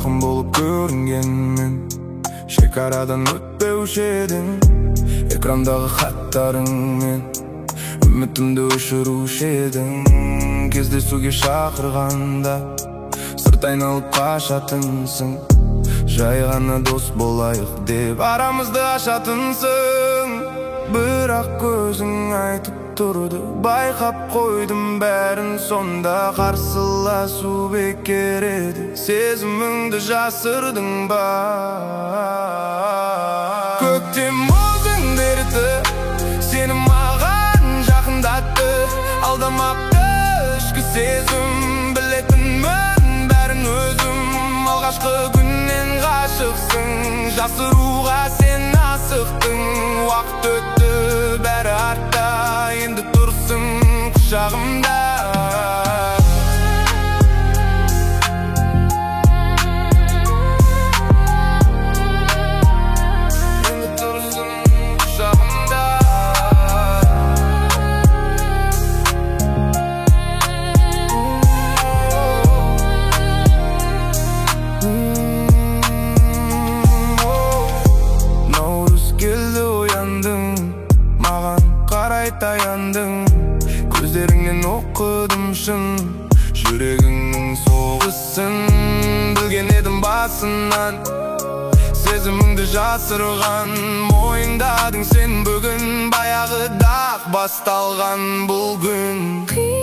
жақын болып көрінгенмен шекарадан өтпеуші едің. Экрандағы хаттарыңмен үмітімді өшіруші едің. Кездесуге шақырғанда сырт айналып қашатынсың. Жай ғана дос болайық деп арамызды ашатынсың. Бірақ көзің айтып тұрды, байқап қойдым бәрін. Сонда қарсыласу бекер еді, сезіміңді жасырдың ба? Көктем өзіңдерді сені маған жақындатты, алдамапты ішкі сезім. Білетінмін бәрін өзім, алғашқы күннен ғашықсың. Жасыруға сен асықтың. Уақыт өтті, бәрі артта, енді тұрсың құшағымда. Таяндың, көздеріңнен оқыдым шын жүрегіңнің соғысын. Білген едім басынан сезіміңді жасырған. Мойындадың сен бүгін, баяғыда басталған бұл күн.